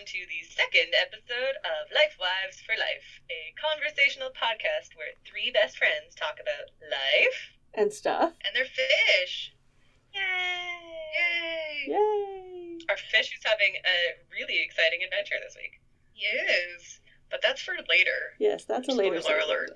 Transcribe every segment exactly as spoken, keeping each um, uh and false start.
to the second episode of Life Wives for Life, a conversational podcast where three best friends talk about life and stuff and their fish. Yay! Yay! Yay! Our fish is having a really exciting adventure this week. He is, but that's for later. Yes, that's a later. Spoiler alert.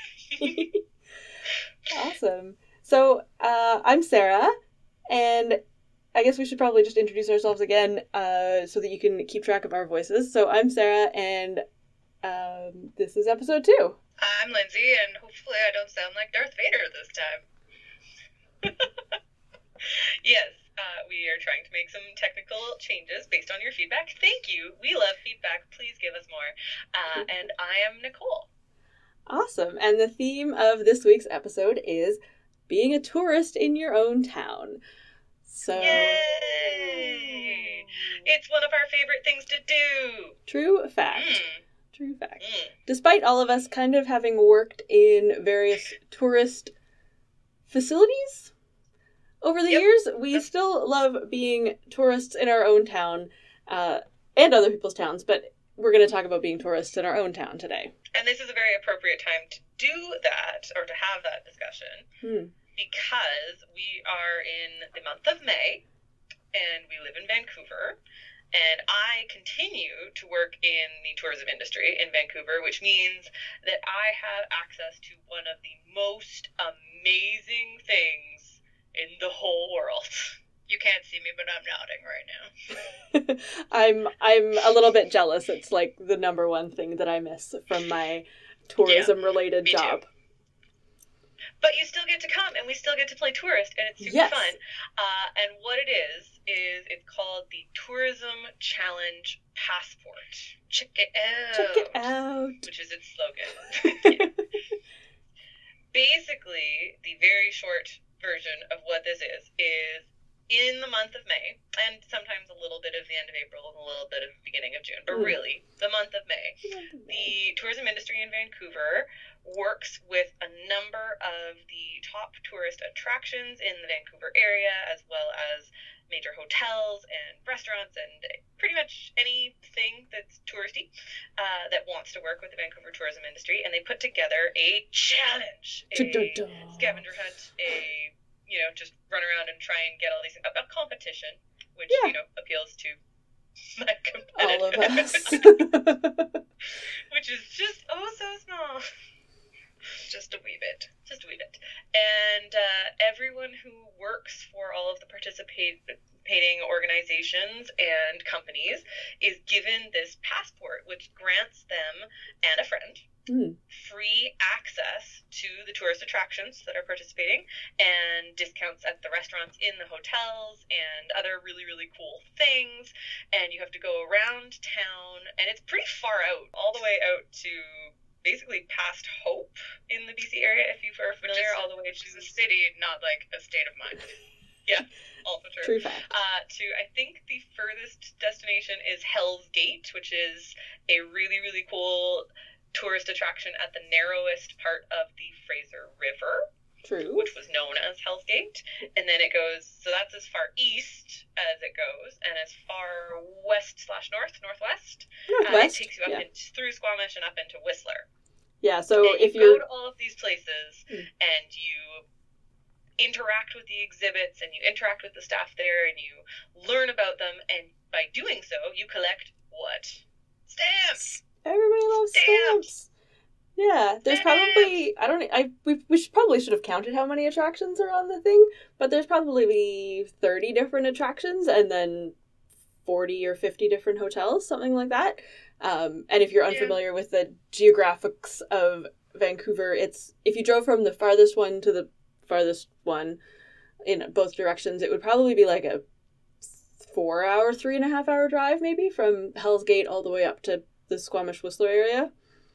Awesome. So, uh, I'm Sarah, and I guess we should probably just introduce ourselves again, uh, so that you can keep track of our voices. So I'm Sarah, and um, this is episode two. I'm Lindsay, and hopefully I don't sound like Darth Vader this time. Yes, uh, we are trying to make some technical changes based on your feedback. Thank you. We love feedback. Please give us more. Uh, and I am Nicole. Awesome. And the theme of this week's episode is being a tourist in your own town. So, yay! It's one of our favorite things to do. True fact. Mm. True fact. Mm. Despite all of us kind of having worked in various tourist facilities over the yep. years, we still love being tourists in our own town, uh, and other people's towns, but we're going to talk about being tourists in our own town today. And this is a very appropriate time to do that, or to have that discussion. Hmm. Because we are in the month of May, and we live in Vancouver, and I continue to work in the tourism industry in Vancouver, which means that I have access to one of the most amazing things in the whole world. You can't see me, but I'm nodding right now. I'm I'm a little bit jealous. It's like the number one thing that I miss from my tourism-related yeah, job. Too. But you still get to come, and we still get to play tourist, and it's super yes. fun. Uh, and what it is, is it's called the Tourism Challenge Passport. Check it out. Check it out. Which is its slogan. Basically, the very short version of what this is, is in the month of May, and sometimes a little bit of the end of April and a little bit of the beginning of June, but mm. really, the month of May, month of May, the tourism industry in Vancouver works with a number of the top tourist attractions in the Vancouver area, as well as major hotels and restaurants and pretty much anything that's touristy uh, that wants to work with the Vancouver tourism industry. And they put together a challenge, a scavenger hunt, a, you know, just run around and try and get all these, a, a competition, which, yeah. you know, appeals to my competitors. All of us. Which is just, oh, so small. Just a wee bit. Just a wee bit. And uh, everyone who works for all of the participating organizations and companies is given this passport, which grants them and a friend mm. free access to the tourist attractions that are participating and discounts at the restaurants in the hotels and other really, really cool things. And you have to go around town, and it's pretty far out, all the way out to basically past Hope in the B C area, if you are familiar, is, all the way to the city, not like a state of mind. Yeah, also true. True fact. Uh, to, I think the furthest destination is Hell's Gate, which is a really, really cool tourist attraction at the narrowest part of the Fraser River. True. Which was known as Hell's Gate. And then it goes, so that's as far east as it goes, and as far west slash north, northwest. Northwest. Uh, it takes you up yeah. in, through Squamish and up into Whistler. Yeah, so and if you you're... go to all of these places, hmm. and you interact with the exhibits, and you interact with the staff there, and you learn about them, and by doing so, you collect what? Stamps! Everybody loves stamps! stamps. Yeah, there's probably, I don't, I we, we should, probably should have counted how many attractions are on the thing, but there's probably thirty different attractions and then forty or fifty different hotels, something like that. Um, and if you're unfamiliar yeah. with the geographics of Vancouver, it's, if you drove from the farthest one to the farthest one in both directions, it would probably be like a four hour, three and a half hour drive maybe from Hell's Gate all the way up to the Squamish Whistler area.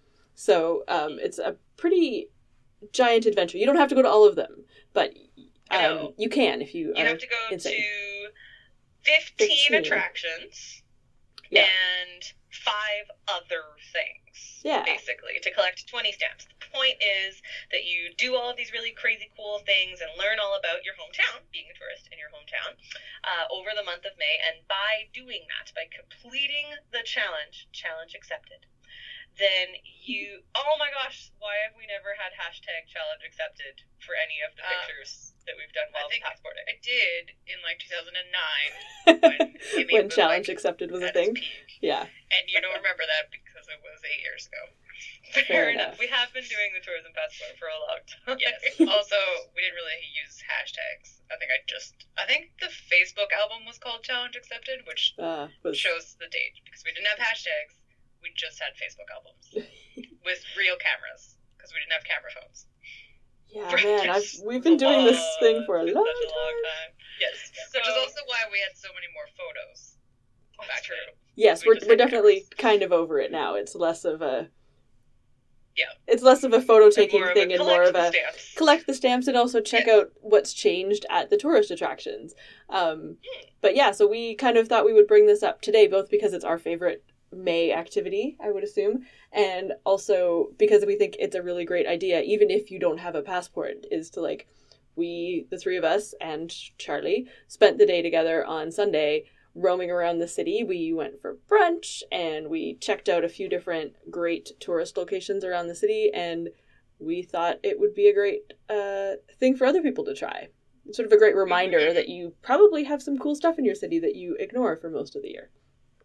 So um, it's a pretty giant adventure. You don't have to go to all of them, but um, you can if you, you are have to go insane. to fifteen, fifteen attractions, yeah. and five other things, Yeah. basically, to collect twenty stamps. The point is that you do all of these really crazy cool things and learn all about your hometown, being a tourist in your hometown, uh, over the month of May. And by doing that, by completing the challenge, challenge accepted, then you, oh my gosh, why have we never had hashtag challenge accepted for any of the Uh, pictures that we've done while I think passporting? I did in like two thousand nine when Kimmy When was, challenge like, accepted was a at its thing. peak. Yeah. And you don't remember that because it was eight years ago. Fair, Fair enough. enough. We have been doing the tourism passport for a long time. Yes. Also, we didn't really use hashtags. I think I just I think the Facebook album was called Challenge Accepted, which Uh, was shows the date because we didn't have hashtags. We just had Facebook albums with real cameras because we didn't have camera phones. yeah, Right. man. I've we've been doing this Oh, thing for a it's long such a long time. time. Yes, So- which is also why we had so many more photos. That's Back true. to Yes, We we're just we're had definitely cameras. kind of over it now. It's less of a Yeah. It's less of a photo taking More of thing a and more of collect a the stamps. collect the stamps and also check Yes. out what's changed at the tourist attractions. Um, but yeah, so we kind of thought we would bring this up today, both because it's our favorite May activity, I would assume, and also because we think it's a really great idea, even if you don't have a passport, is to like, we, the three of us and Charlie, spent the day together on Sunday roaming around the city. We went for brunch and we checked out a few different great tourist locations around the city, and we thought it would be a great uh, thing for other people to try. Sort of a great reminder that you probably have some cool stuff in your city that you ignore for most of the year.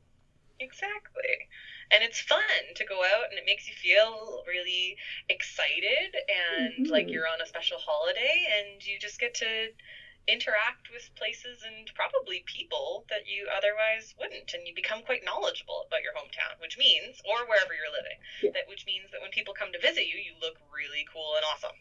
Exactly. And it's fun to go out and it makes you feel really excited and Mhm. like you're on a special holiday and you just get to interact with places and probably people that you otherwise wouldn't, and you become quite knowledgeable about your hometown, which means, or wherever you're living, Yeah. that which means that when people come to visit you, you look really cool and awesome.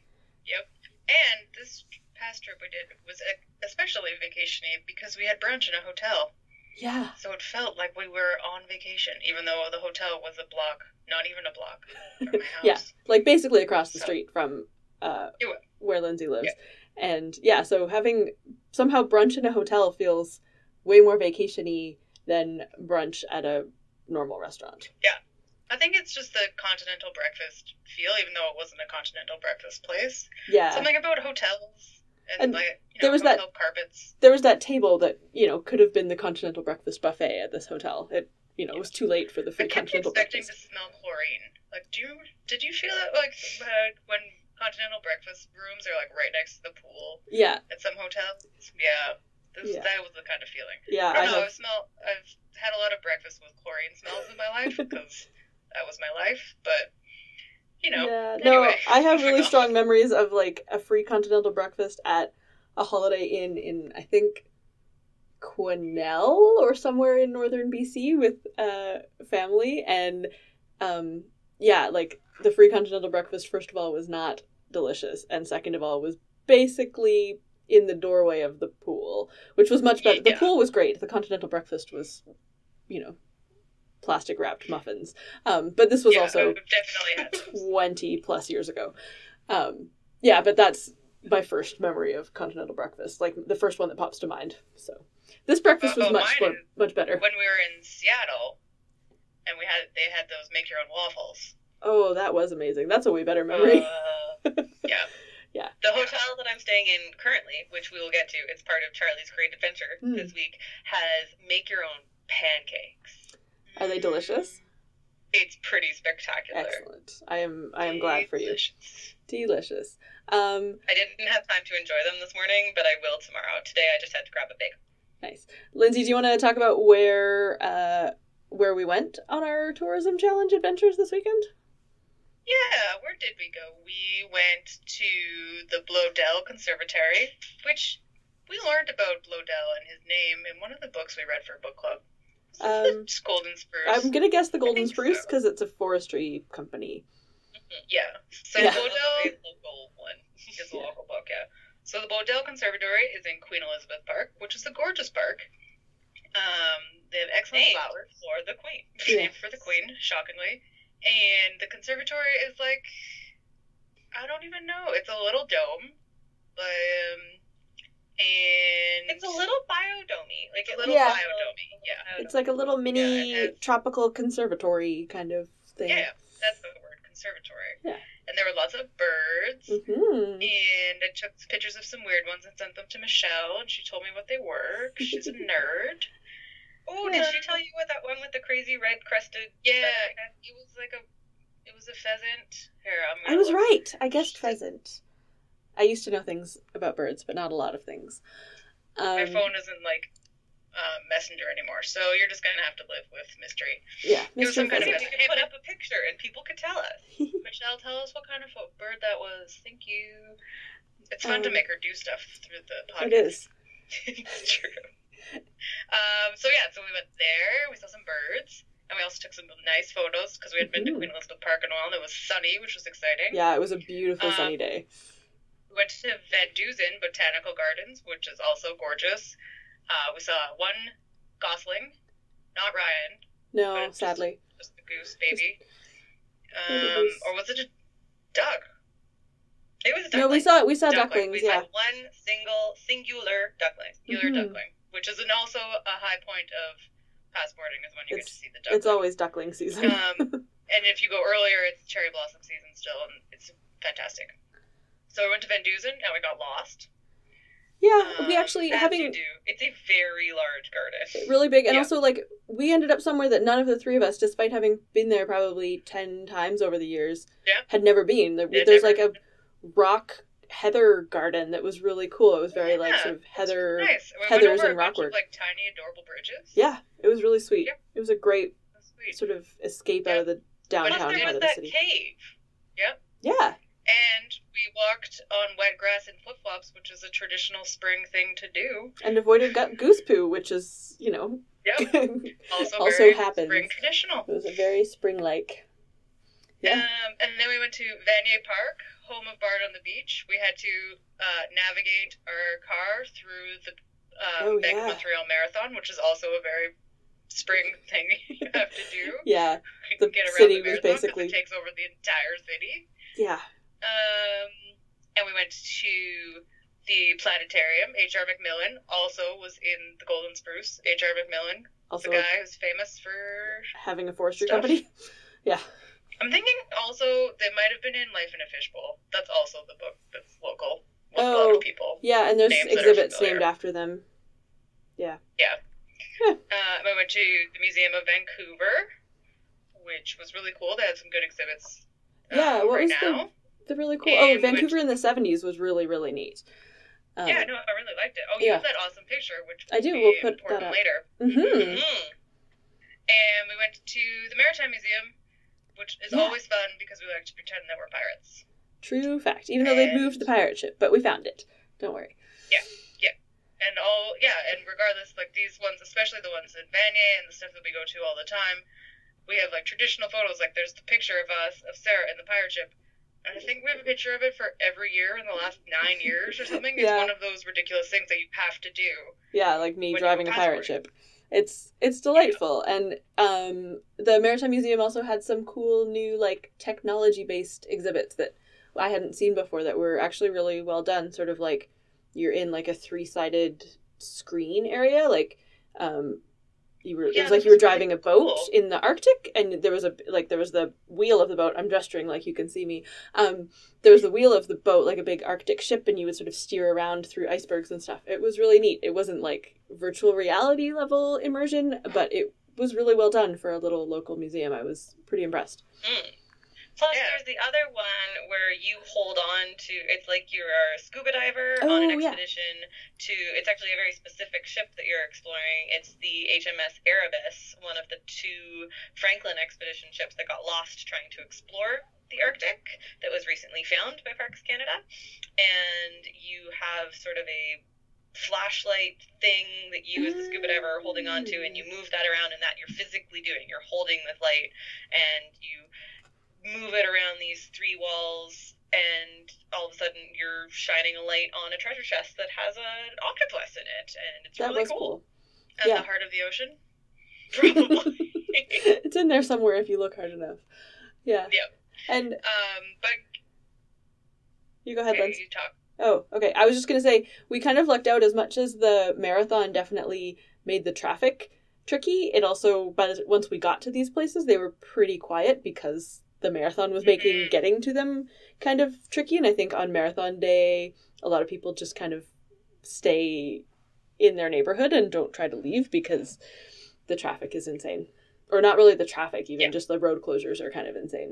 And this past trip we did was e- especially vacation-y because we had brunch in a hotel. Yeah. So it felt like we were on vacation, even though the hotel was a block, not even a block from my house. Yeah. Like basically across the So- street from uh, You would. where Lindsay lives. And yeah, so having somehow brunch in a hotel feels way more vacation-y than brunch at a normal restaurant. I think it's just the continental breakfast feel, even though it wasn't a continental breakfast place. Yeah. Something about hotels and, And like you know, there was that- hotel carpets. There was that table that, you know, could have been the continental breakfast buffet at this hotel. It, you know, was too late for the I free kept continental expecting breakfast. to smell chlorine. Like, do you did you feel that like uh, when continental breakfast rooms are like right next to the pool Yeah. at some hotels? Yeah, this, Yeah. that was the kind of feeling. Yeah, I I don't know. have I've smelled. I've had a lot of breakfast with chlorine smells in my life because that was my life. But you know, Yeah, no, anyway, I have really moving on. strong memories of like a free continental breakfast at a Holiday Inn in I think Quesnel or somewhere in northern B C with uh family, and um yeah, like the free continental breakfast first of all was not delicious, and second of all was basically in the doorway of the pool, which was much better. The Yeah. pool was great. The continental breakfast was, you know, plastic wrapped muffins. Um, but this was yeah, also we've definitely had those. twenty plus years ago. Um, yeah, but that's my first memory of continental breakfast, like the first one that pops to mind. So this breakfast was Oh, much mine more, is- much better. When we were in Seattle, and we had they had those make your own waffles. Oh, that was amazing. That's a way better memory. Uh, Yeah. Yeah. The hotel that I'm staying in currently, which we will get to, it's part of Charlie's Great Adventure Mm. this week, has make your own pancakes. Are they delicious? It's pretty spectacular. Excellent. I am. I am glad for you. Delicious. Delicious. Um, I didn't have time to enjoy them this morning, but I will tomorrow. Today I just had to grab a bagel. nice. Lindsay, do you want to talk about where uh where we went on our tourism challenge adventures this weekend? Yeah, where did we go? We went to the Bloedel Conservatory, which we learned about Bloedel and his name in one of the books we read for book club. Is Um, this the Golden Spruce? I'm gonna guess the Golden think Spruce so. because it's a forestry company. Yeah. So Yeah. the Bloedel A local one. is a local book, yeah. So the Bloedel Conservatory is in Queen Elizabeth Park, which is a gorgeous park. Um, they have excellent Named flowers. for the Queen. Yeah. Named for the Queen, shockingly. And the conservatory is like, I don't even know. It's a little dome. Um, and It's a little biodomey. Like It's a it little Yeah. biodomey, yeah. It's like a little mini Yeah, it has- tropical conservatory kind of thing. Yeah, that's the word, conservatory. Yeah. And there were lots of birds. Mm-hmm. And I took pictures of some weird ones and sent them to Michelle, and she told me what they were, 'cause she's a nerd. Oh, Yeah. did she tell you what that one with the crazy red crested? Yeah, it was like a, it was a pheasant. Here, I'm gonna I was look. right. I guessed pheasant. I used to know things about birds, but not a lot of things. My Um, phone isn't like uh, Messenger anymore, so you're just gonna have to live with mystery. yeah, It was mystery some kind of You pheasant. could put up a picture and people could tell us. Michelle, tell us what kind of fo- bird that was. Thank you. It's fun to Um, make her do stuff through the podcast. It is. It's true. Um, so yeah, so we went there. We saw some birds, and we also took some nice photos because we had been to Mhm. Queen Elizabeth Park in a while, and it was sunny, which was exciting. Yeah, it was a beautiful Um, sunny day. We went to Van Dusen Botanical Gardens, which is also gorgeous. Uh, we saw one gosling, not Ryan, No, but just- sadly. just the goose baby. baby Um, goose. or was it a duck? It was a No, we duckling. saw we saw Duckling. ducklings. We Yeah, had one single, singular duckling. Singular Mhm. duckling, which is an also a high point of passporting is when you get to It's- see the duckling. it's always duckling season. Um, and if you go earlier, it's cherry blossom season still, and it's fantastic. So we went to Van Dusen, and we got lost. yeah, we um, actually As having you do. It's a very large garden. really big, and Yeah. also like we ended up somewhere that none of the three of us, despite having been there probably ten times over the years, Yeah. had never been. There, Yeah, there's never. like a rock heather garden that was really cool. It was very like Yeah, sort of it's heather. Nice. We heathers went over and a bunch rockwork. of, like tiny, adorable bridges. Yeah, it was really sweet. Yeah. It was a great That's sweet. sort of escape Yeah. out of the Plus downtown there part was of the that city. cave. Yeah, And we walked on wet grass in flip flops, which is a traditional spring thing to do. and avoided gu- goose poo, which is you know Yep. Also, Also very happens. spring traditional. it was a very spring-like. Yeah. Um, and then we went to Vanier Park, home of Bard on the Beach. We had to uh, navigate our car through the uh, Oh, Bank yeah. of Montreal Marathon, which is also a very spring thing you have to do. Yeah, You the can get around city the was marathon 'cause basically- it takes over the entire city. yeah. Um, and we went to the planetarium. H R. Macmillan also was in the Golden Spruce. H R. Macmillan, Also the guy who's famous for. having a forestry Stuff. company. Yeah. I'm thinking also they might have been in Life in a Fishbowl. That's also the book that's local with a lot Oh. of people. Yeah, and there's Names that are exhibits familiar. named after them. Uh, I went to the Museum of Vancouver, which was really cool. They had some good exhibits. uh, Yeah, what right was the- now. They're really cool. Oh, And Vancouver in the seventies was really, really neat. Um, yeah, no, I really liked it. Oh, you yeah. have that awesome picture, which will I do. be We'll put important that up. later. Mm-hmm. Mm. And we went to the Maritime Museum, which is Yeah. always fun because we like to pretend that we're pirates. True fact. Even though they'd And- moved the pirate ship, but we found it. Don't worry. And all, yeah, and regardless, like these ones, especially the ones in Vanier and the stuff that we go to all the time, we have like traditional photos. Like there's the picture of us, of Sarah in the pirate ship. And I think we have a picture of it for every year in the last nine years or something. It's Yeah. one of those ridiculous things that you have to do. Yeah, like me When you driving a go pirate passporting. ship. It's it's delightful, and um, the Maritime Museum also had some cool new like technology based exhibits that I hadn't seen before that were actually really well done. Sort of like you're in like a three sided screen area, like um, you were. It Yeah, was like that you were was really driving a boat cool. in the Arctic, and there was a like there was the wheel of the boat. I'm gesturing like you can see me. Um, there was the wheel of the boat, like a big Arctic ship, and you would sort of steer around through icebergs and stuff. It was really neat. It wasn't like virtual reality level immersion, but it was really well done for a little local museum. I was pretty impressed. Mm. Plus, Yeah. there's the other one where you hold on to. It's like you're a scuba diver Oh, on an yeah. expedition to. It's actually a very specific ship that you're exploring. It's the H M S Erebus, one of the two Franklin expedition ships that got lost trying to explore the Arctic. That was recently found by Parks Canada, and you have sort of a flashlight thing that you as the scuba diver are holding on to, and you move that around, and that you're physically doing. You're holding the light, and you move it around these three walls, and all of a sudden you're shining a light on a treasure chest that has an octopus in it, and it's That really was cool. cool. At Yeah. the heart of the ocean. Probably. It's in there somewhere if you look hard enough. Yeah. Yep. And um, but you go ahead, okay, Lindsay. you talk. Oh, okay. I was just going to say, we kind of lucked out as much as the marathon definitely made the traffic tricky. It also, by the, once we got to these places, they were pretty quiet because the marathon was making Mm-hmm. getting to them kind of tricky. And I think on marathon day, a lot of people just kind of stay in their neighborhood and don't try to leave because the traffic is insane. Or not really the traffic, even Yeah. just the road closures are kind of insane.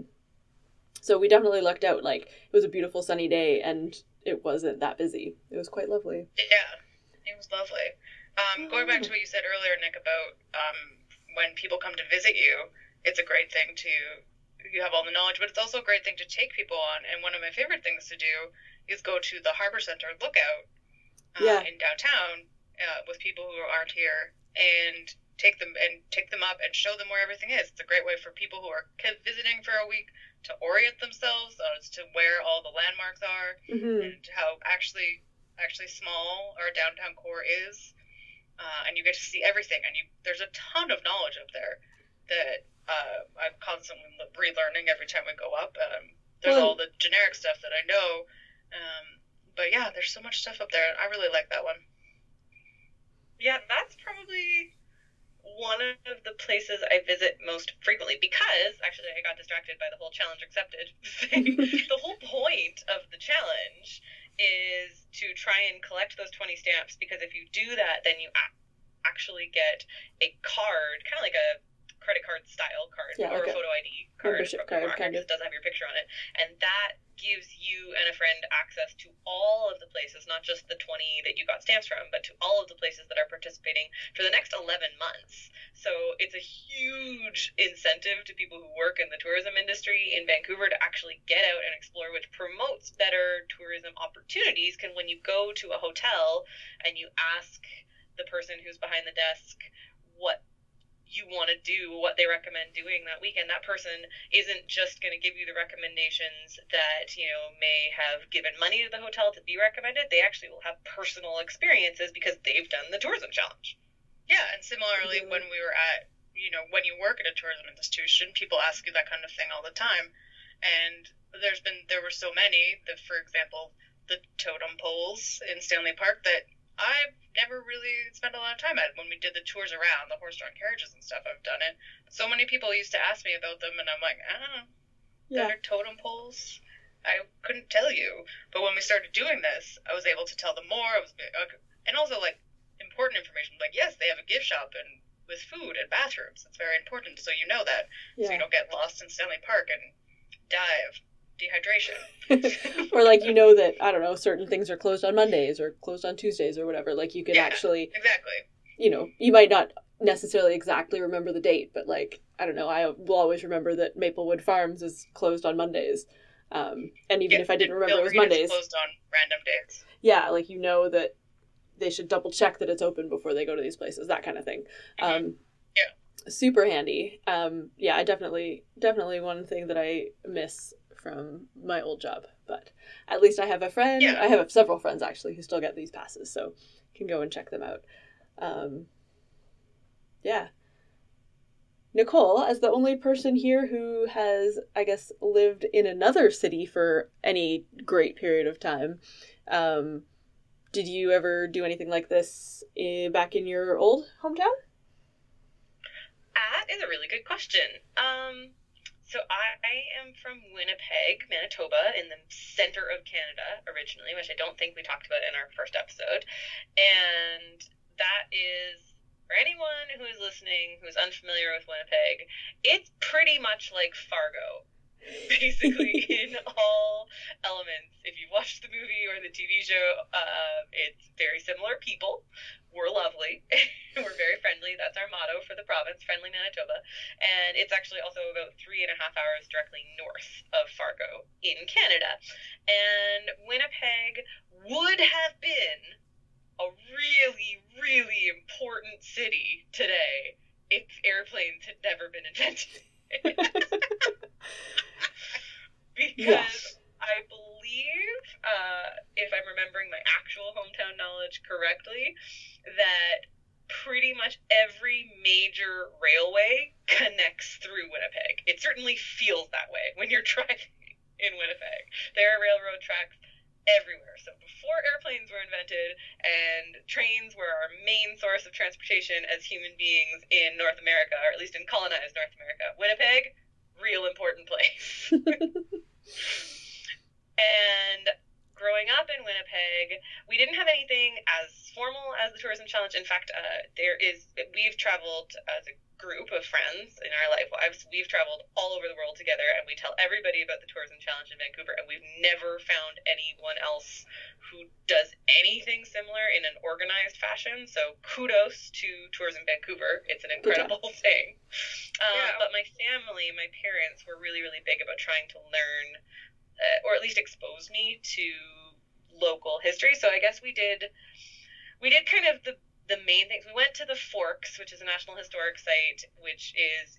So we definitely lucked out. Like, it was a beautiful sunny day and it wasn't that busy. It was quite lovely. Yeah, it was lovely. Um, going back to what you said earlier, Nick, about um, when people come to visit you, it's a great thing to, you have all the knowledge, but it's also a great thing to take people on. And one of my favorite things to do is go to the Harbor Center Lookout uh, Yeah. in downtown uh, with people who aren't here and take them and take them up and show them where everything is. It's a great way for people who are visiting for a week to orient themselves as to where all the landmarks are Mm-hmm. and how actually actually small our downtown core is. Uh, and you get to see everything, and you there's a ton of knowledge up there that uh, I'm constantly le- relearning every time we go up. Um, there's Well- all the generic stuff that I know, um, but yeah, there's so much stuff up there, and I really like that one. Yeah, that's probably one of the places I visit most frequently because, actually, I got distracted by the whole challenge accepted thing. The whole point of the challenge is to try and collect those twenty stamps, because if you do that, then you a- actually get a card, kind of like a credit card style card, Yeah, or like a a photo I D card membership from card, the market, kind of. because it does have your picture on it, and that gives you and a friend access to all of the places, not just the twenty that you got stamps from, but to all of the places that are participating for the next eleven months. So it's a huge incentive to people who work in the tourism industry in Vancouver to actually get out and explore, which promotes better tourism opportunities. Because when you go to a hotel and you ask the person who's behind the desk what you want to do, what they recommend doing that weekend, that person isn't just going to give you the recommendations that, you know, may have given money to the hotel to be recommended. They actually will have personal experiences because they've done the tourism challenge. Yeah, and similarly, Mhm. when we were at, you know, when you work at a tourism institution, people ask you that kind of thing all the time. And there's been, there were so many, that, for example, the totem poles in Stanley Park that I've never really spent a lot of time at. When we did the tours around, the horse-drawn carriages and stuff, I've done it. So many people used to ask me about them, and I'm like, I don't know. Yeah. That are totem poles? I couldn't tell you. But when we started doing this, I was able to tell them more. I was, and also, like, important information. Like, yes, they have a gift shop and with food and bathrooms. It's very important, so you know that. So you Yeah. don't get lost in Stanley Park and die of dehydration. Or like, you know that, I don't know, certain things are closed on Mondays or closed on Tuesdays or whatever. Like, you can Yeah. actually, Exactly. you know, you might not necessarily exactly remember the date, but like, I don't know, I will always remember that Maplewood Farms is closed on Mondays. Um, and even Yeah, if I didn't and remember Bill it was Reed is Mondays, closed on random days. yeah, like, you know that they should double check that it's open before they go to these places, that kind of thing. Um, Yeah. Super handy. Um, yeah, I definitely, definitely one thing that I miss from my old job, but at least I have a friend. Yeah. I have several friends actually who still get these passes, so can go and check them out. Um, yeah. Nicole, as the only person here who has, I guess, lived in another city for any great period of time, um, did you ever do anything like this in, back in your old hometown? That is a really good question. Um, so I, I am from Winnipeg, Manitoba, in the center of Canada originally, which I don't think we talked about in our first episode. And that is, for anyone who is listening who is unfamiliar with Winnipeg, it's pretty much like Fargo, basically, in all elements. If you've watched the movie or the T V show, uh, it's very similar people. We're lovely. We're very friendly. That's our motto for the province, Friendly Manitoba. And it's actually also about three and a half hours directly north of Fargo in Canada. And Winnipeg would have been a really, really important city today if airplanes had never been invented. Because I believe, uh, if I'm remembering my actual hometown knowledge correctly, that pretty much every major railway connects through Winnipeg. It certainly feels that way when you're driving in Winnipeg. There are railroad tracks everywhere. So before airplanes were invented and trains were our main source of transportation as human beings in North America, or at least in colonized North America, Winnipeg, real important place. And growing up in Winnipeg, we didn't have anything as formal as the Tourism Challenge. In fact, uh, there is, we've traveled as a group of friends in our life lives. We've traveled all over the world together, and we tell everybody about the Tourism Challenge in Vancouver, and we've never found anyone else who does anything similar in an organized fashion. So kudos to Tourism Vancouver. It's an incredible thing. Um, yeah. But my family, my parents were really, really big about trying to learn, uh, or at least expose me to local history. So I guess we did, we did kind of the the main things. We went to the Forks, which is a National Historic Site, which is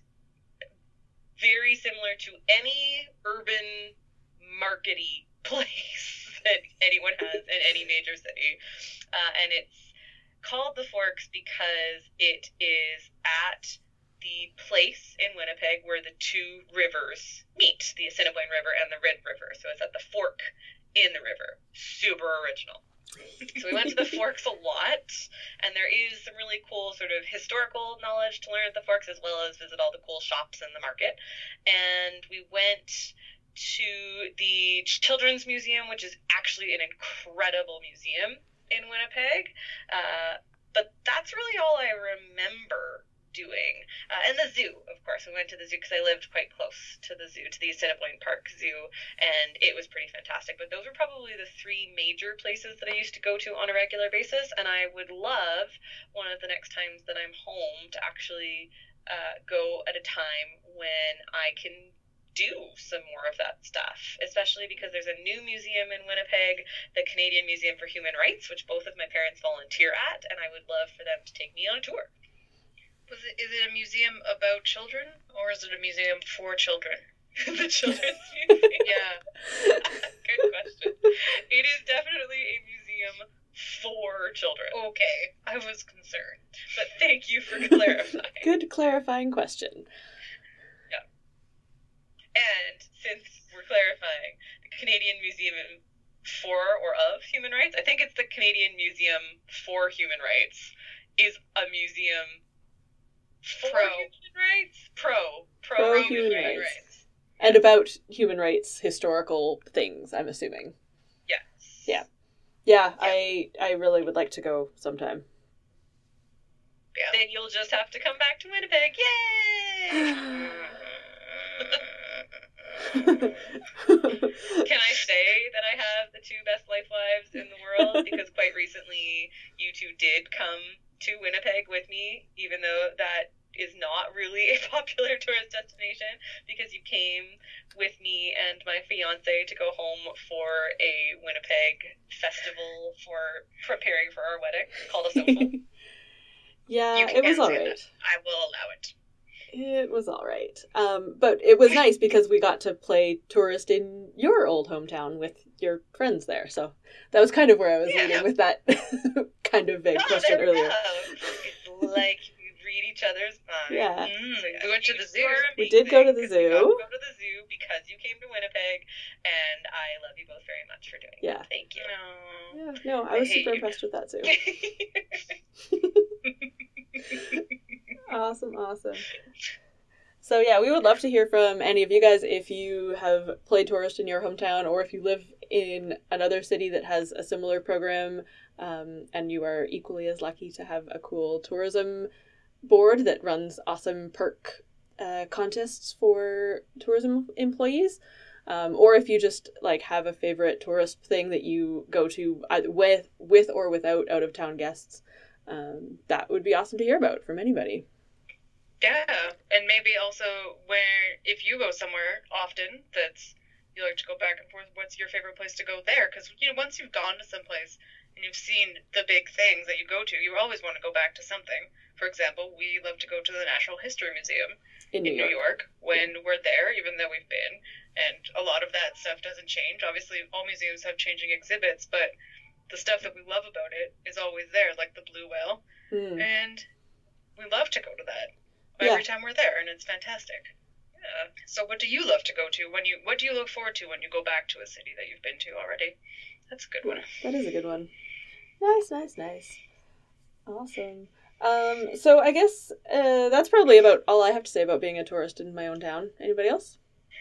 very similar to any urban markety place that anyone has in any major city. Uh, and it's called the Forks because it is at the place in Winnipeg where the two rivers meet, the Assiniboine River and the Red River. So it's at the fork in the river. Super original. So we went to the Forks a lot, and there is some really cool sort of historical knowledge to learn at the Forks, as well as visit all the cool shops in the market. And we went to the Children's Museum, which is actually an incredible museum in Winnipeg. Uh, but that's really all I remember doing. Uh, and the zoo, of course. We went to the zoo because I lived quite close to the zoo, to the Assiniboine Park Zoo, and it was pretty fantastic. But those were probably the three major places that I used to go to on a regular basis, and I would love one of the next times that I'm home to actually uh, go at a time when I can do some more of that stuff, especially because there's a new museum in Winnipeg, the Canadian Museum for Human Rights, which both of my parents volunteer at, and I would love for them to take me on a tour. Was it, is it a museum about children, or is it a museum for children? The Children's Museum? Yeah. Good question. It is definitely a museum for children. Okay. I was concerned. But thank you for clarifying. Good clarifying question. Yeah. And since we're clarifying, the Canadian Museum for or of Human Rights, I think it's the Canadian Museum for Human Rights, is a museum For pro human rights? Pro. Pro, pro human, human rights. rights. And about human rights historical things, I'm assuming. Yes. Yeah. Yeah, yeah. I I really would like to go sometime. Yeah. Then you'll just have to come back to Winnipeg. Yay! Can I say that I have the two best life lives in the world? Because quite recently you two did come to Winnipeg with me, even though that is not really a popular tourist destination, because you came with me and my fiance to go home for a Winnipeg festival for preparing for our wedding called a social. Yeah, it was all right. I will allow it. It was all right. Um, but it was nice because we got to play tourist in your old hometown with your friends there. So that was kind of where I was yeah. leading with that kind of vague oh, question there earlier. It's like we read each other's minds. Yeah. Mm, so yeah. We went to the zoo. We did go to the zoo. We got to go to the zoo because you came to Winnipeg, and I love you both very much for doing it. Yeah. Thank you. No. Yeah. No, I, I was super impressed with that zoo. Awesome, awesome. So yeah, we would love to hear from any of you guys if you have played tourist in your hometown, or if you live in another city that has a similar program, um, and you are equally as lucky to have a cool tourism board that runs awesome perk uh, contests for tourism employees. Um, or if you just like have a favorite tourist thing that you go to either with with or without out of town guests, um, that would be awesome to hear about from anybody. Yeah, and maybe also where, if you go somewhere often that's, you like to go back and forth, what's your favorite place to go there? Because, you know, once you've gone to some place and you've seen the big things that you go to, you always want to go back to something. For example, we love to go to the Natural History Museum in New, in New York. York when yeah. we're there, even though we've been. And a lot of that stuff doesn't change. Obviously, all museums have changing exhibits, but the stuff that we love about it is always there, like the blue whale. Mm. And we love to go to that. Every yeah. time we're there, and it's fantastic. Yeah. So what do you love to go to when you, what do you look forward to when you go back to a city that you've been to already? That's a good one. That is a good one. Nice, nice, nice. Awesome. Um, so I guess uh, that's probably about all I have to say about being a tourist in my own town. Anybody else?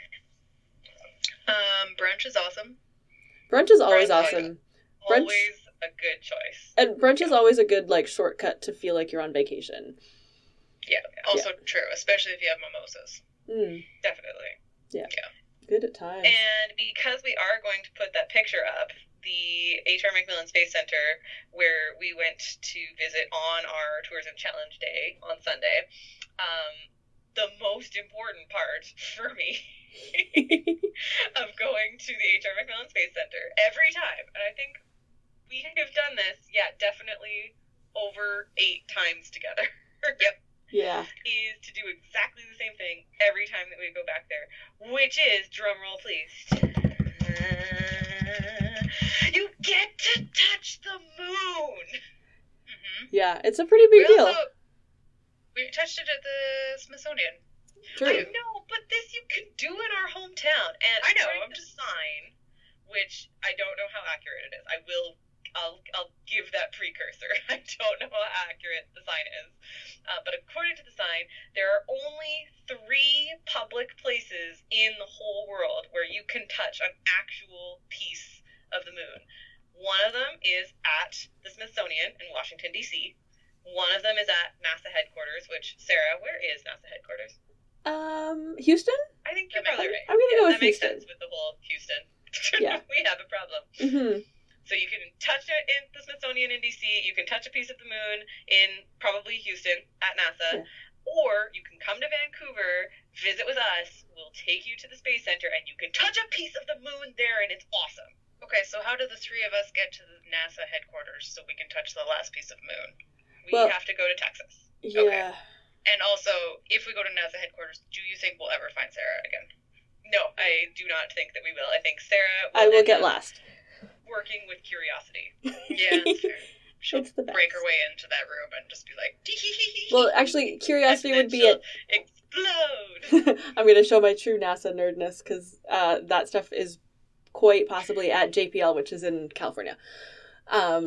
Um, brunch is awesome. Brunch is always Brunch, awesome. Brunch, Always a good choice. and brunch is always a good like shortcut to feel like you're on vacation. Yeah, also true, especially if you have mimosas. Mm, Definitely. good at times. And because we are going to put that picture up, the H R McMillan Space Center, where we went to visit on our Tourism Challenge Day on Sunday, um, the most important part for me of going to the H R McMillan Space Center every time, and I think we have done this, yeah, definitely over eight times together. Yep. Yeah. Is to do exactly the same thing every time that we go back there, which is, drum roll please, you get to touch the moon. Mm-hmm. Yeah, it's a pretty big we deal. Also, we touched it at the Smithsonian. True. I know, but this you can do in our hometown, and I know, according I'm to just- the sign, which I don't know how accurate it is. I will, I'll, I'll give that precursor. I don't know how accurate the sign is, uh, but according to the sign, there are only three public places in the whole world where you can touch an actual piece of the moon. One of them is at the Smithsonian in Washington, D C. One of them is at NASA headquarters, which, Sarah, where is NASA headquarters? Um, Houston? I think you're That probably makes- right. I'm gonna Yeah, go with that makes Houston. sense with the whole Houston. Yeah. We have a problem. Mm-hmm. So you can touch it in the Smithsonian in D C, you can touch a piece of the moon in probably Houston at NASA, Yeah. or you can come to Vancouver, visit with us, we'll take you to the Space Center, and you can touch a piece of the moon there, and it's awesome. Okay, so how do the three of us get to the NASA headquarters so we can touch the last piece of moon? We Well- have to go to Texas. Yeah. And also, if we go to NASA headquarters, do you think we'll ever find Sarah again? No, I do not think that we will. I think Sarah I will end get up last. working with curiosity. Yeah, that's fair. She'll It's the best. break her way into that room and just be like, Well, actually, curiosity And would then be it. she'll explode. I'm going to show my true NASA nerdness because uh, that stuff is quite possibly at J P L, which is in California. Um,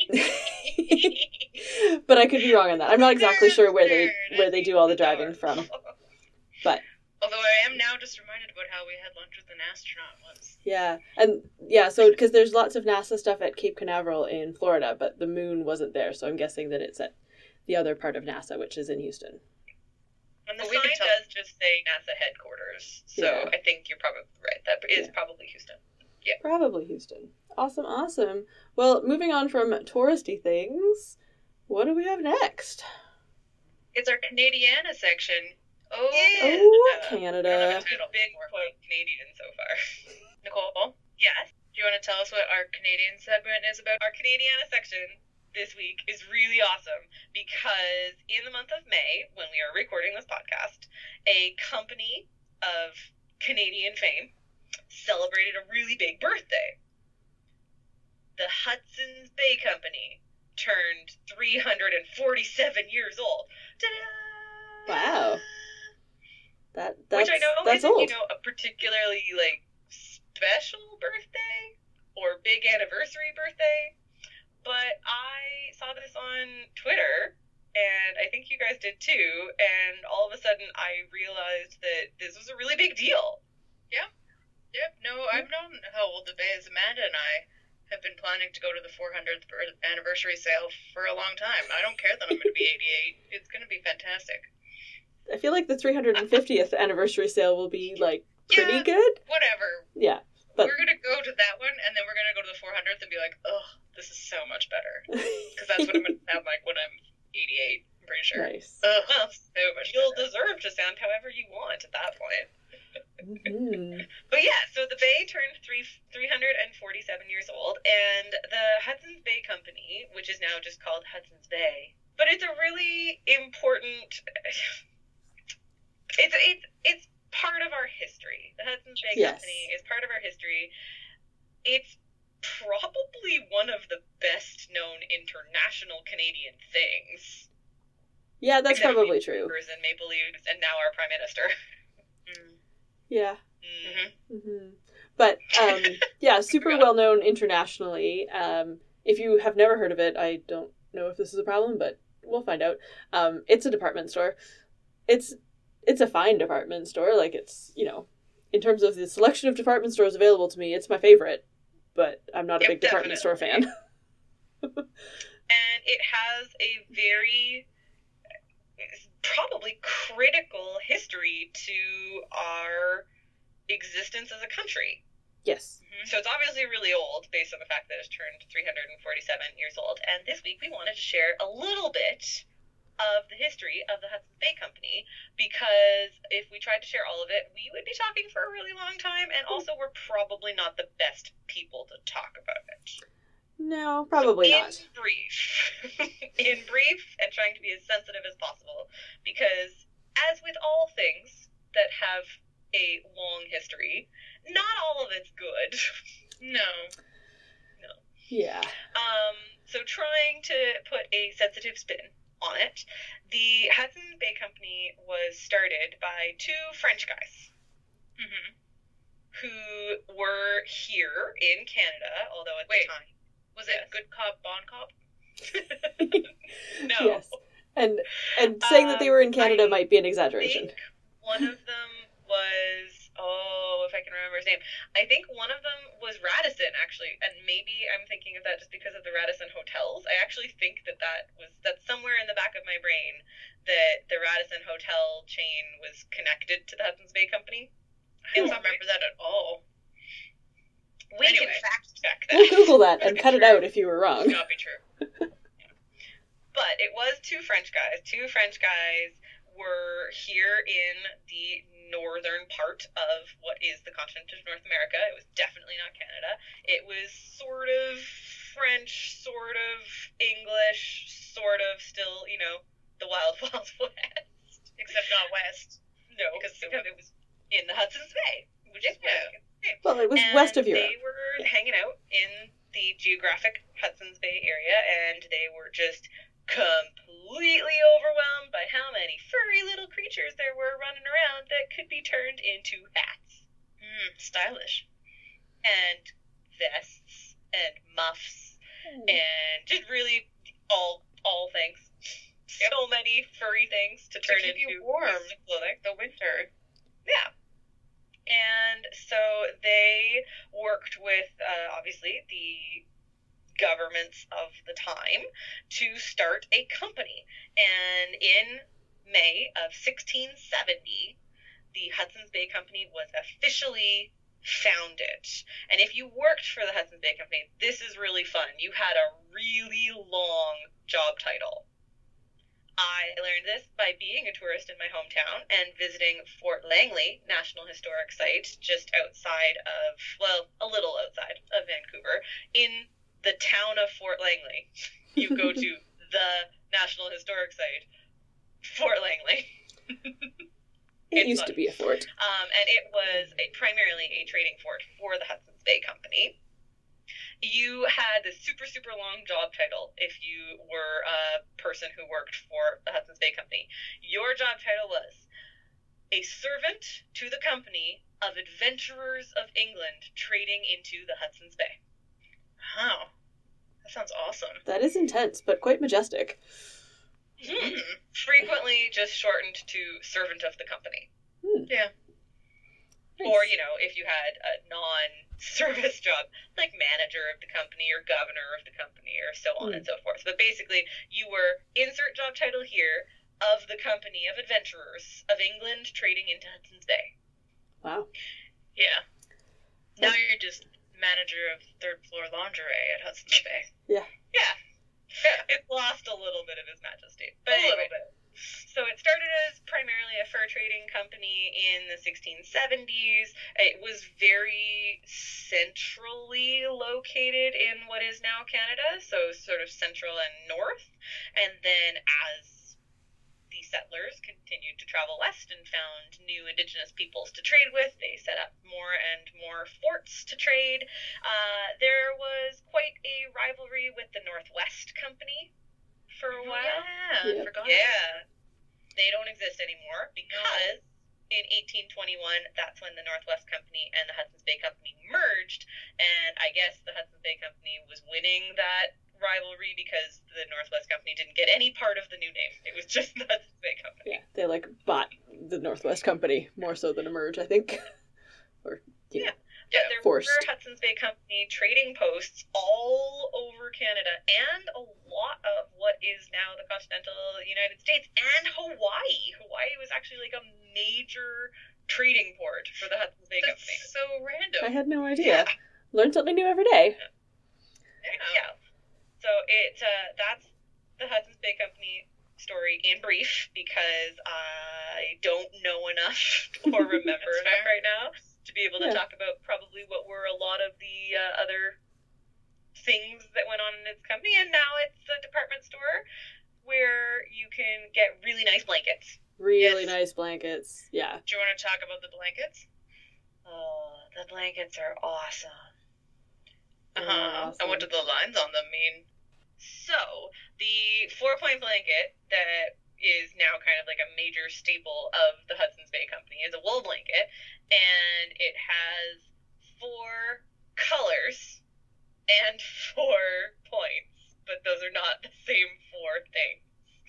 but I could be wrong on that. I'm not exactly sure where they where they do all the driving from. But Although I am now just reminded about how we had lunch with an astronaut once. yeah, and yeah, so because there's lots of NASA stuff at Cape Canaveral in Florida, but the moon wasn't there, so I'm guessing that it's at the other part of NASA, which is in Houston. And the Well, we sign can tell- does just say NASA headquarters, so Yeah. I think you're probably right. That is Yeah. probably Houston. Probably Houston. Awesome, awesome. Well, moving on from touristy things, what do we have next? It's our Canadiana section. Oh, Yeah. Oh, Uh, Canada. Big, big quote Canadian so far. Nicole, Yes. do you want to tell us what our Canadian segment is about? Our Canadiana section this week is really awesome because in the month of May, when we are recording this podcast, a company of Canadian fame celebrated a really big birthday. The Hudson's Bay Company turned three hundred forty-seven years old. Ta-da! Wow. That that's Which I know that's isn't, old. you know, a particularly like special birthday or big anniversary birthday, but I saw this on Twitter, and I think you guys did too, and all of a sudden I realized that this was a really big deal. Yep, no, I've known how old the Bay is. Amanda and I have been planning to go to the four hundredth bir- anniversary sale for a long time. I don't care that I'm going to be eighty-eight. It's going to be fantastic. I feel like the three hundred fiftieth anniversary sale will be like pretty Yeah. good. Whatever. Yeah. But We're going to go to that one, and then we're going to go to the four hundredth and be like, oh, this is so much better. Because that's what I'm going to sound like when I'm eighty-eight, I'm pretty sure. nice. Ugh, Well, so much you'll better. deserve to sound however you want at that point. Mhm. But yeah, so the Bay turned three, 347 years old, and the Hudson's Bay Company, which is now just called Hudson's Bay, but it's a really important. It's it's it's part of our history. The Hudson's Bay Yes. Company is part of our history. It's probably one of the best known international Canadian things. Yeah, that's Except probably Maple true. Leafs and Maple Leafs, and now our Prime Minister. Mm. Yeah. Mm. Mhm. hmm But, um, yeah, super well known internationally. Um, if you have never heard of it, I don't know if this is a problem, but we'll find out. Um, it's a department store. It's it's a fine department store. Like, it's, you know, in terms of the selection of department stores available to me, it's my favorite. But I'm not a Yep, big department store fan. And it has a very, probably critical history to our existence as a country. Yes. Mm-hmm. So it's obviously really old, based on the fact that it's turned three hundred forty-seven years old. And this week we wanted to share a little bit of the history of the Hudson's Bay Company, because if we tried to share all of it, we would be talking for a really long time, and also we're probably not the best people to talk about it. No, probably so in not. In brief, in brief, and trying to be as sensitive as possible, because as with all things that have a long history, not all of it's good. No. No. Yeah. Um, so trying to put a sensitive spin on it, the Hudson's Bay Company was started by two French guys. Mm-hmm. Who were here in Canada, although at Wait. the time... Was it yes. Good Cop, Bon Cop? No. Yes. And and saying um, that they were in Canada I might be an exaggeration. Think one of them was, oh, if I can remember his name, I think one of them was Radisson, actually, and maybe I'm thinking of that just because of the Radisson hotels. I actually think that that was, that's somewhere in the back of my brain that the Radisson hotel chain was connected to the Hudson's Bay Company. I don't remember that at all. We anyway, can fact check that. We'll Google that and cut true. it out if you were wrong. It not be true. Yeah. But it was two French guys. Two French guys were here in the northern part of what is the continent of North America. It was definitely not Canada. It was sort of French, sort of English, sort of still, you know, the wild, wild west. Except not west. No, because it was in the Hudson's Bay, which is yeah. Well, it was and west of Europe. They were hanging out in the geographic Hudson's Bay area, and they were just completely overwhelmed by how many furry little creatures there were running around that could be turned into hats. Mm, stylish. And vests, and muffs, mm. and just really all all things. Yep. So many furry things to, to turn keep into you warm clothing. The winter. Yeah. And so they worked with, uh, obviously, the governments of the time to start a company. And in May of sixteen seventy, the Hudson's Bay Company was officially founded. And if you worked for the Hudson's Bay Company, this is really fun. You had a really long job title. I learned this by being a tourist in my hometown and visiting Fort Langley National Historic Site just outside of, well, a little outside of Vancouver. In the town of Fort Langley, you go to the National Historic Site, Fort Langley. It used fun. to be a fort. Um, and it was a, primarily a trading fort for the Hudson's Bay Company. You had this super, super long job title if you were a person who worked for the Hudson's Bay Company. Your job title was a servant to the company of adventurers of England trading into the Hudson's Bay. Wow. That sounds awesome. That is intense, but quite majestic. Mm-hmm. Frequently just shortened to servant of the company. Hmm. Yeah. Nice. Or, you know, if you had a non-service job, like manager of the company or governor of the company or so on mm. and so forth. But basically, you were, insert job title here, of the company of adventurers of England trading into Hudson's Bay. Wow. Yeah. Now you're just manager of third floor lingerie at Hudson's Bay. Yeah. Yeah. Yeah. It lost a little bit of its majesty. But a anyway. little bit. So it started as primarily a fur trading company in the sixteen seventies. It was very centrally located in what is now Canada, so sort of central and north. And then as the settlers continued to travel west and found new indigenous peoples to trade with, they set up more and more forts to trade. Uh, there was quite a rivalry with the Northwest Company for a while. Yeah, I forgot. Yeah. They don't exist anymore because no. in eighteen twenty-one, that's when the Northwest Company and the Hudson's Bay Company merged, and I guess the Hudson's Bay Company was winning that rivalry because the Northwest Company didn't get any part of the new name. It was just the Hudson's Bay Company. Yeah, they like bought the Northwest Company more so than a merge, I think. or you know, yeah. Yeah, there forced. were Hudson's Bay Company trading posts all over Canada and a lot of what is now the continental United States and Hawaii. Hawaii was actually like a major trading port for the Hudson's Bay That's Company. so random. I had no idea. Yeah. Learn something new every day. Yeah. yeah. So it uh, that's the Hudson's Bay Company story in brief because I don't know enough or remember enough right now to be able to Yeah. talk about probably what were a lot of the uh, other things that went on in its company. And now it's a department store where you can get really nice blankets. Really Yes. nice blankets. Yeah. Do you want to talk about the blankets? Oh, the blankets are awesome. Uh-huh. Awesome. And what do the lines on them mean? So, the four-point blanket that is now kind of like a major staple of the Hudson's Bay Company is a wool blanket, and it has four colors and four points, but those are not the same four things.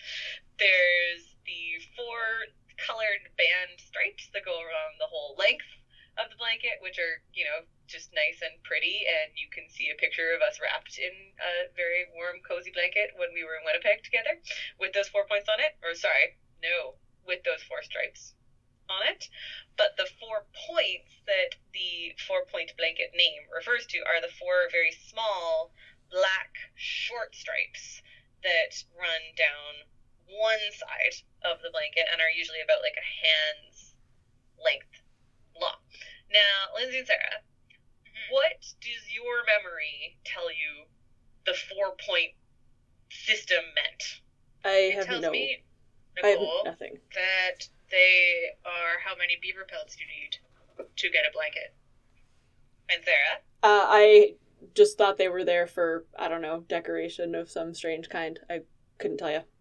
There's the four colored band stripes that go around the whole length of the blanket, which are, you know, just nice and pretty, and you can see a picture of us wrapped in a very warm, cozy blanket when we were in Winnipeg together with those four points on it. Or, sorry, no, with those four stripes on it. But the four points that the four-point blanket name refers to are the four very small, black, short stripes that run down one side of the blanket and are usually about like a hand's length long. Now, Lindsay and Sarah, what does your memory tell you the four-point system meant? I It have tells no. me, I have Nicole, nothing. that they are how many beaver pelts you need to get a blanket. And Sarah? Uh, I just thought they were there for, I don't know, decoration of some strange kind. I couldn't tell you.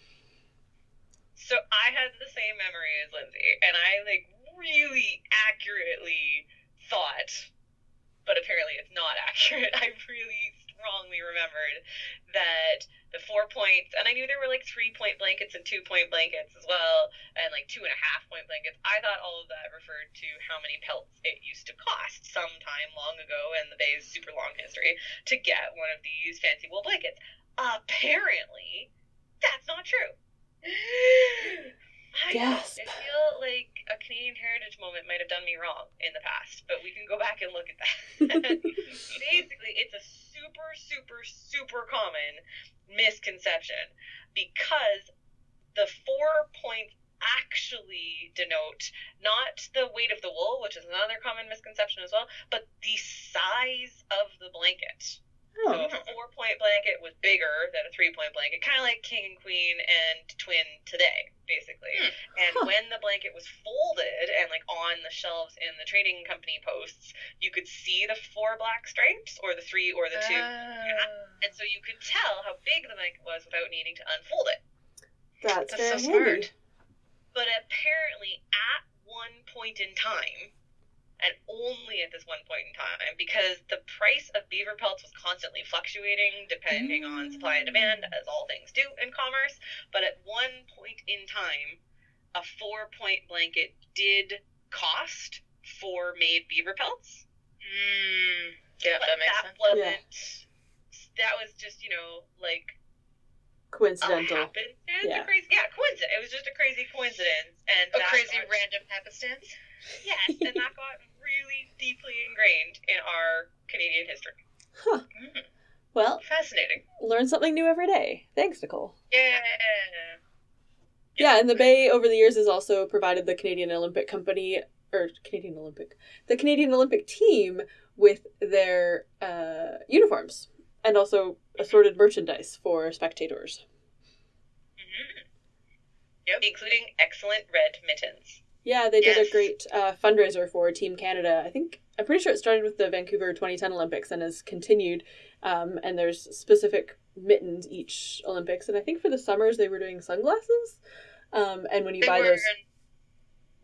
So I had the same memory as Lindsay, and I like really accurately thought, but apparently it's not accurate. I really strongly remembered that the four points, and I knew there were like three point blankets and two point blankets as well, and like two and a half point blankets. I thought all of that referred to how many pelts it used to cost sometime long ago in the Bay's super long history to get one of these fancy wool blankets. Apparently, that's not true. I know. Gasp. I feel like a Canadian Heritage moment might have done me wrong in the past, but we can go back and look at that. Basically, it's a super, super, super common misconception because the four points actually denote not the weight of the wool, which is another common misconception as well, but the size of the blanket. Oh. So a four-point blanket was bigger than a three-point blanket, kind of like king and queen and twin today, basically. Hmm. And Huh. when the blanket was folded and like on the shelves in the trading company posts, you could see the four black stripes or the three or the two. Uh, And so you could tell how big the blanket was without needing to unfold it. That's, That's very so handy. smart. But apparently at one point in time, and only at this one point in time, because the price of beaver pelts was constantly fluctuating depending on supply and demand, as all things do in commerce. But at one point in time, a four-point blanket did cost four made beaver pelts. Mm, yeah, But that makes that sense. wasn't. That was just, you know, like a Coincidental. happenstance. Yeah. A crazy, yeah, coincidence. It was just a crazy coincidence, and A that crazy got- random happenstance. Yes, and that got really deeply ingrained in our Canadian history. Huh. Mm, Well, fascinating. learn something new every day. Thanks, Nicole. Yeah. Yeah, and the Bay over the years has also provided the Canadian Olympic Company, or Canadian Olympic, the Canadian Olympic team with their uh, uniforms and also assorted merchandise for spectators. Mm-hmm. Yep. Including excellent red mittens. Yeah, they did Yes. a great uh, fundraiser for Team Canada. I think, I'm pretty sure it started with the Vancouver twenty ten Olympics and has continued. Um, and there's specific mittens each Olympics. And I think for the summers they were doing sunglasses. Um, and when you They buy were those, in-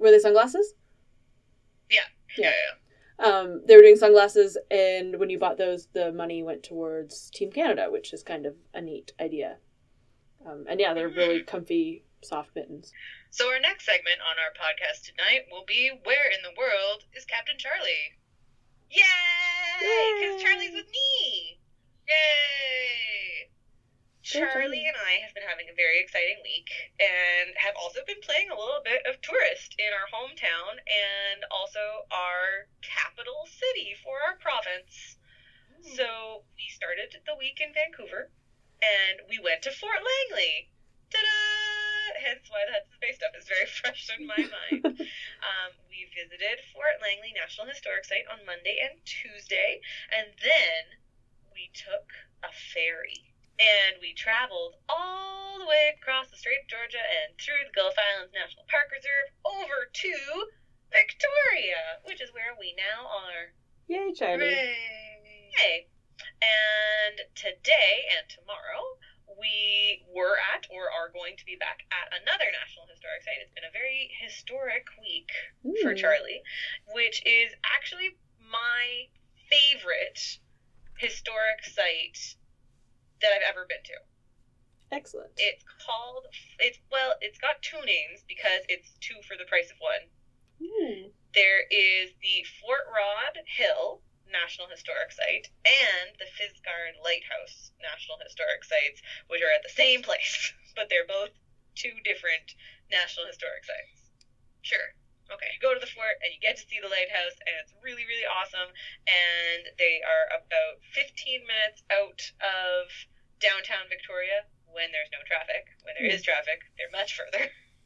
were they sunglasses? Yeah. Yeah, yeah. Um, they were doing sunglasses, and when you bought those, the money went towards Team Canada, which is kind of a neat idea. Um, and yeah, they're really comfy, soft mittens. So our next segment on our podcast tonight will be Where in the World is Captain Charlie? Yay! Because Charlie's with me! Yay! Charlie and I have been having a very exciting week and have also been playing a little bit of tourist in our hometown and also our capital city for our province. Mm. So we started the week in Vancouver and we went to Fort Langley. Ta-da! Hence why the Hudson's Bay stuff is very fresh in my mind. um, we visited Fort Langley National Historic Site on Monday and Tuesday, and then we took a ferry. And we traveled all the way across the Strait of Georgia and through the Gulf Islands National Park Reserve over to Victoria, which is where we now are. Yay, Charlie. Hooray. Hey. And today and tomorrow, we were at or are going to be back at another National Historic Site. It's been a very historic week mm. for Charlie, which is actually my favorite historic site that I've ever been to. Excellent. It's called, it's well, it's got two names because it's two for the price of one. Mm. There is the Fort Rod Hill National Historic Site and the Fizgard Lighthouse National Historic Sites, which are at the same place, but they're both two different National Historic Sites. Sure. Okay, you go to the fort and you get to see the lighthouse, and it's really, really awesome. And they are about fifteen minutes out of downtown Victoria when there's no traffic. When there is traffic, they're much further.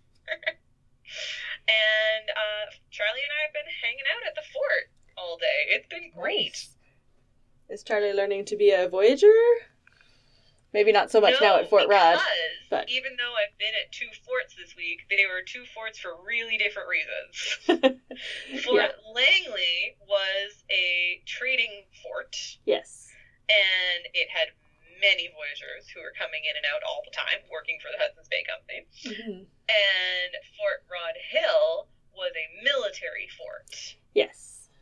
And uh, Charlie and I have been hanging out at the fort all day. It's been great. Nice. Is Charlie learning to be a Voyager? Maybe not so much no, now at Fort Rod. But even though I've been at two forts this week, they were two forts for really different reasons. Fort yeah. Langley was a trading fort. Yes. And it had many Voyagers who were coming in and out all the time, working for the Hudson's Bay Company. Mm-hmm. And Fort Rod Hill was a military fort. Yes.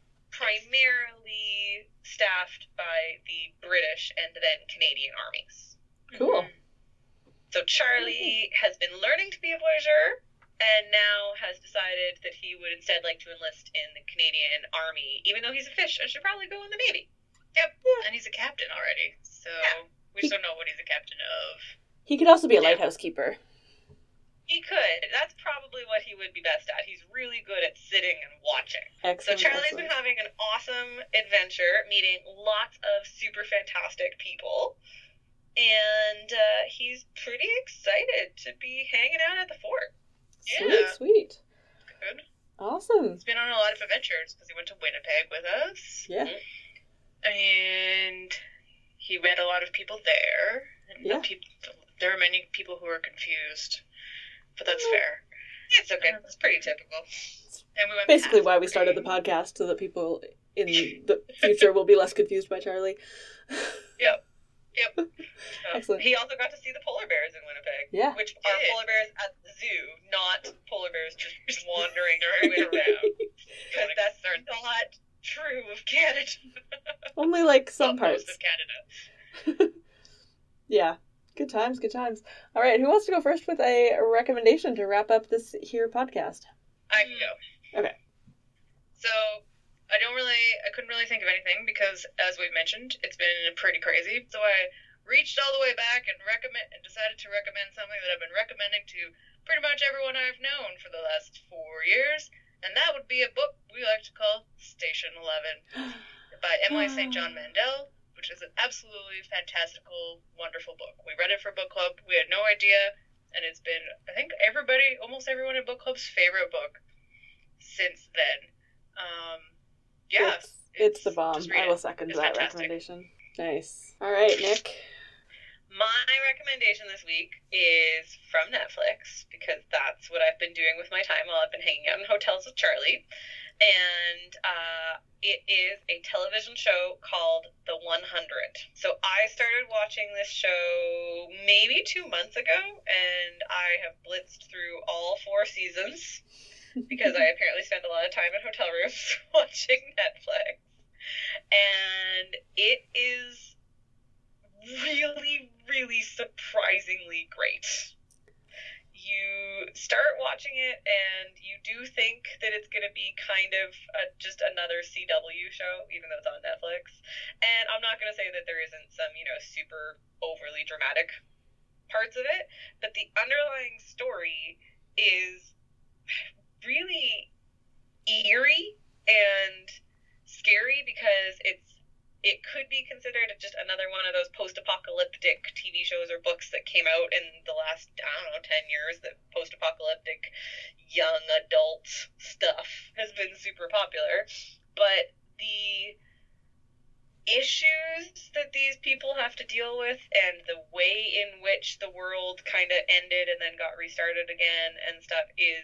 Primarily staffed by the British and then Canadian armies. Cool. So Charlie has been learning to be a Voyager and now has decided that he would instead like to enlist in the Canadian Army, even though he's a fish and should probably go in the Navy. Yep. Yeah. And he's a captain already, so yeah. we just he, don't know what he's a captain of. He could also be a yeah. lighthouse keeper. He could. That's probably what he would be best at. He's really good at sitting and watching. Excellent, so Charlie's excellent. been having an awesome adventure, meeting lots of super fantastic people. And uh, he's pretty excited to be hanging out at the fort. Sweet, yeah. sweet. Good. Awesome. He's been on a lot of adventures because he went to Winnipeg with us. Yeah. And he met a lot of people there. And yeah. People, there are many people who are confused. But that's fair. It's okay. It's pretty typical. And we went basically why we started the podcast, so that people in the future will be less confused by Charlie. Yep. Yep. So Excellent. He also got to see the polar bears in Winnipeg. Yeah. Which are polar bears at the zoo, not polar bears just wandering around. Because that's not true of Canada. Only like some well, parts. Most of Canada. Yeah. Good times, good times. All right, who wants to go first with a recommendation to wrap up this here podcast? I can go. Okay. So, I don't really, I couldn't really think of anything because, as we've mentioned, it's been pretty crazy. So I reached all the way back and recommend and decided to recommend something that I've been recommending to pretty much everyone I've known for the last four years, and that would be a book we like to call Station Eleven by Emily Saint John Mandel, which is an absolutely fantastical, wonderful book. We read it for book club. We had no idea, and it's been, I think, everybody, almost everyone in book club's favorite book since then. Um, yeah. It's, it's, it's the bomb. I will second it's that fantastic. recommendation. Nice. All right, Nick. My recommendation this week is from Netflix, because that's what I've been doing with my time while I've been hanging out in hotels with Charlie. And uh, it is a television show called The one hundred. So I started watching this show maybe two months ago, and I have blitzed through all four seasons. because I apparently spend a lot of time in hotel rooms watching Netflix. And it is really, really surprisingly great. You start watching it and you do think that it's going to be kind of a, just another C W show, even though it's on Netflix. And I'm not going to say that there isn't some, you know, super overly dramatic parts of it, but the underlying story is really eerie and scary because it's it could be considered just another one of those post-apocalyptic T V shows or books that came out in the last, I don't know, ten years, that post-apocalyptic young adult stuff has been super popular. But the issues that these people have to deal with and the way in which the world kind of ended and then got restarted again and stuff is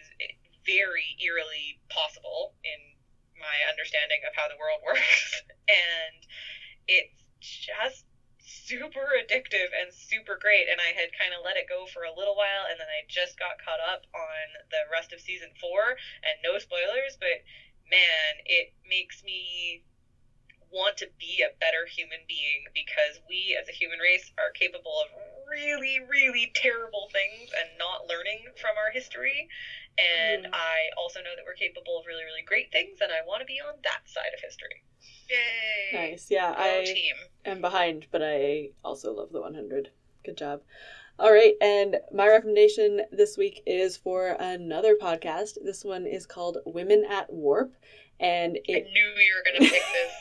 very eerily possible in my understanding of how the world works. And it's just super addictive and super great, and I had kind of let it go for a little while, and then I just got caught up on the rest of season four, and no spoilers, but man, it makes me want to be a better human being, because we as a human race are capable of really, really terrible things and not learning from our history. And mm. I also know that we're capable of really, really great things, and I want to be on that side of history. Yay! Nice, yeah. Go I team. am behind, but I also love the one hundred. Good job. All right, and my recommendation this week is for another podcast. This one is called Women at Warp, and it... I knew you were going to pick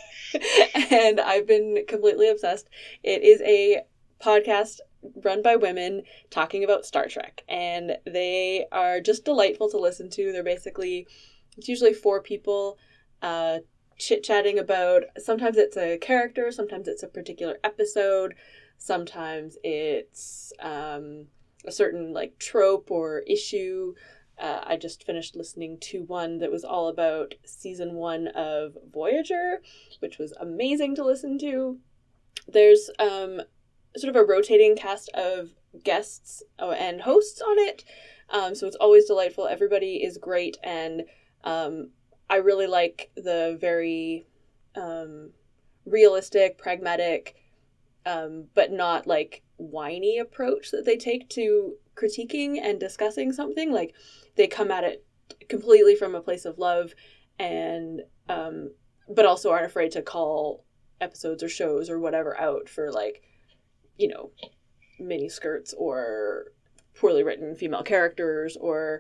this. And I've been completely obsessed. It is a podcast run by women talking about Star Trek, and they are just delightful to listen to. They're basically, it's usually four people uh, chit-chatting about, sometimes it's a character, sometimes it's a particular episode, sometimes it's um, a certain like trope or issue. Uh, I just finished listening to one that was all about season one of Voyager, which was amazing to listen to. There's um, sort of a rotating cast of guests and hosts on it, um, so it's always delightful. Everybody is great, and um, I really like the very um, realistic, pragmatic, um, but not like whiny approach that they take to critiquing and discussing something. Like, they come at it completely from a place of love, and um, but also aren't afraid to call episodes or shows or whatever out for, like, you know, mini skirts or poorly written female characters or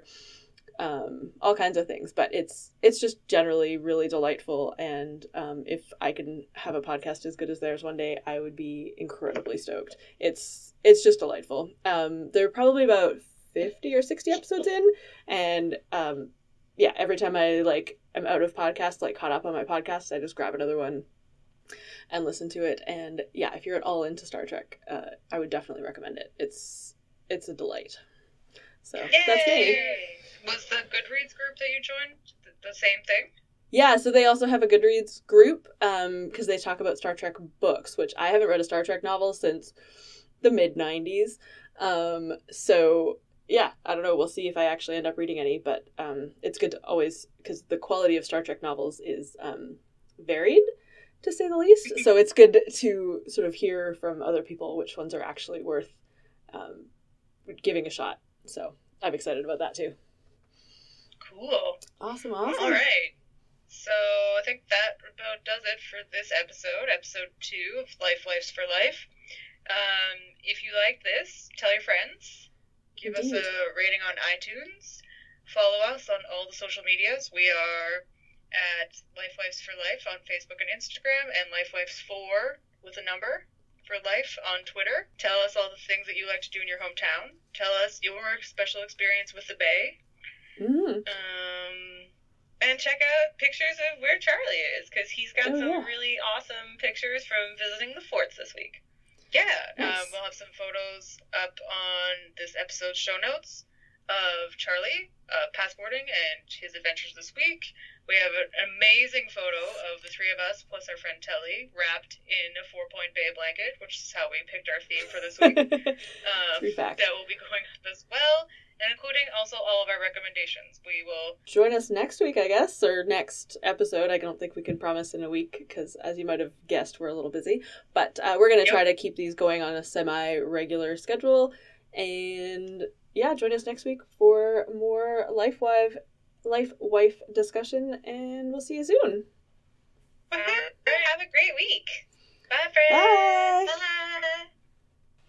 um, all kinds of things. But it's it's just generally really delightful, and um, if I can have a podcast as good as theirs one day, I would be incredibly stoked. It's it's just delightful. Um, they're probably about fifty or sixty episodes in, and um, yeah, every time I like I'm out of podcasts, like caught up on my podcasts, I just grab another one and listen to it. And yeah, if you're at all into Star Trek, uh, I would definitely recommend it. It's it's a delight. So Yay! That's me. Was the Goodreads group that you joined the same thing? Yeah, so they also have a Goodreads group um, because they talk about Star Trek books, which I haven't read a Star Trek novel since the mid nineties. Um, so yeah, I don't know. We'll see if I actually end up reading any, but um, it's good to always, because the quality of Star Trek novels is um, varied, to say the least. So it's good to sort of hear from other people which ones are actually worth um, giving a shot. So I'm excited about that too. Cool. Awesome, awesome. All right. So I think that about does it for this episode, episode two of Life Lifes for Life. Um, if you like this, tell your friends. Give Indeed. us a rating on iTunes. Follow us on all the social medias. We are at Life Lifes for Life on Facebook and Instagram, and Life Lifes four with a number for life on Twitter. Tell us all the things that you like to do in your hometown. Tell us your special experience with the Bay. Mm. Um, and check out pictures of where Charlie is, because he's got oh, some yeah. really awesome pictures from visiting the forts this week. Yeah, nice. um, we'll have some photos up on this episode's show notes of Charlie uh, passporting and his adventures this week. We have an amazing photo of the three of us plus our friend Telly wrapped in a four-point bay blanket, which is how we picked our theme for this week. um, True fact. That will be going up as well, and including also all of our recommendations recommendations. We will join us next week, I guess, or next episode. I don't think we can promise in a week because, as you might have guessed, we're a little busy. But uh, we're going to yep. try to keep these going on a semi-regular schedule. And yeah, join us next week for more Life Wife, Life Wife discussion, and we'll see you soon. Have a great week. Bye, friends. Bye. Bye.